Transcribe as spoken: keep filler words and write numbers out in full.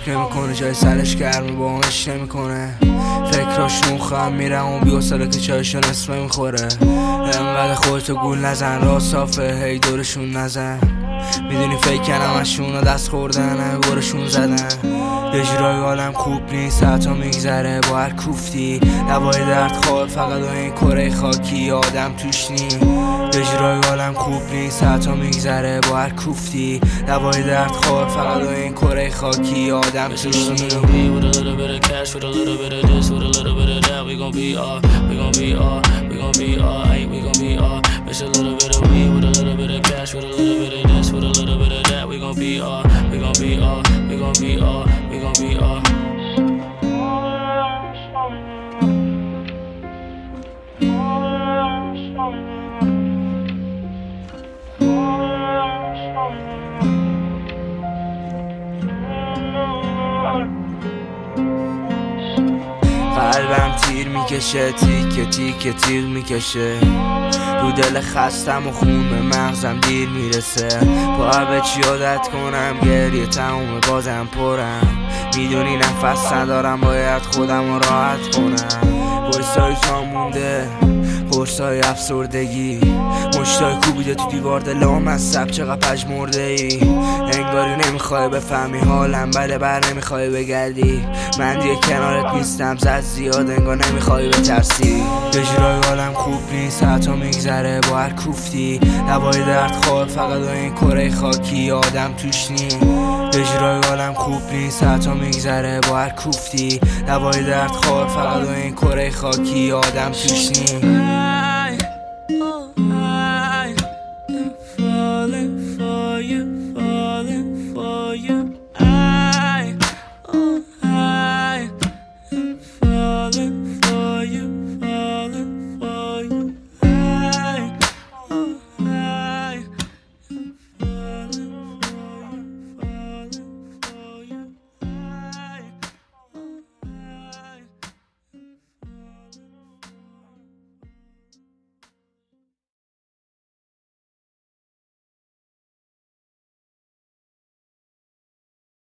فکر نمیکنه جای سرش گرمه با اونش نمیکنه فکراش نوخم میرم و بیوصله که چایشون اسمه میخوره انقدر خودتو گول نزن را صافه هی دورشون نزن میدونی فکر همشون رو دست خوردن برشون زدن یه جورای عالم خوب نیست حتی میگذره با هر کوفتی دوای درد خواه فقط و این کره خاکی آدم توش نی یه جورای عالم خوب نیست حتی میگذره با هر کوفتی دوای درد خواه فقط و این کره خاکی آدم توش نی Miss a little bit of weed with a little bit of cash, with a little bit of this, with a little bit of that. We gon' be all, we gon' be all, we gon' be all, we gon' be all. قلبم تیر میکشه تیکه تیکه تیر میکشه رو دل خستم و خون به مغزم دیر میرسه باید به چی عادت کنم گریه تموم بازم پرم میدونی نفس ندارم باید خودم رو راحت کنم قرصای تا مونده قرصای افسردگی مشتای کوبیده تو دیوار دلام از سب چقدر پژمرده ای انگاری نمیخوای بفهمی حالم بله بر نمیخوای بگردی من دیگه کنارت نیستم زد زیاد انگار نمیخوای بترسی یه جورای حالم خوب نیست حتی میگذره با هر کوفتی دوای درد خواه فقط و این کره خاکی آدم توش نی یه جورای حالم خوب نیست حتی میگذره با هر کوفتی دوای درد خواه فقط و این کره خاکی آدم توش نی